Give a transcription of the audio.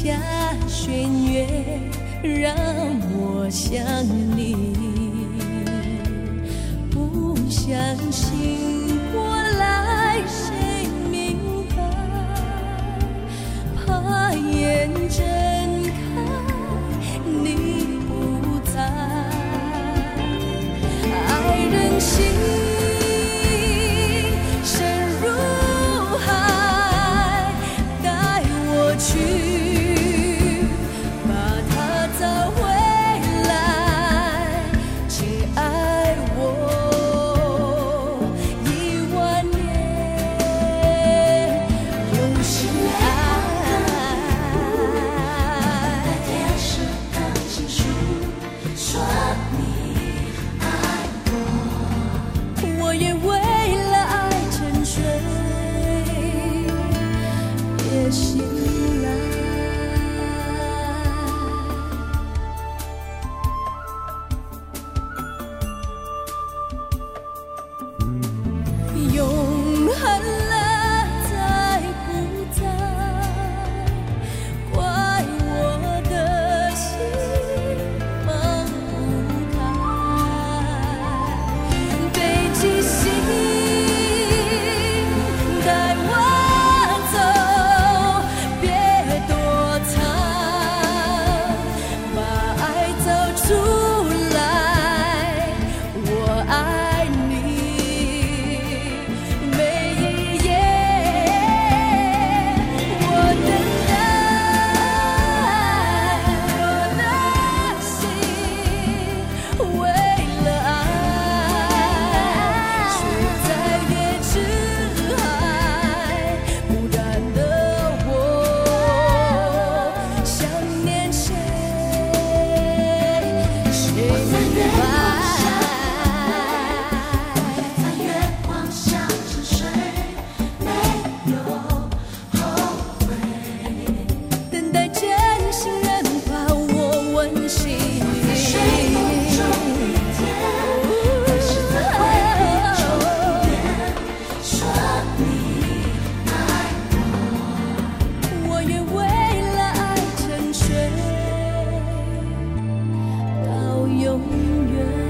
下弦乐，让我想你。不相信过来谁明白，怕眼睁开你不在，爱人心深如海，带我去，把它找回来，请爱我10000年，用心爱。 在天使的情书，说你爱我， 我也为了爱沉睡，也醒来。永恒了，在不在？怪我的心放不开，北极星带我走，别躲藏，把爱找出来，我爱你。每一夜，我等待，我的心为了爱，睡在月之海，不甘的我，想念谁，谁明白？ 在月光下沉睡，没有后悔。 等待真心人把我温馨。 在睡梦中一天，还是在回忆中一遍，说你爱我。 我也为了爱沉睡到永远。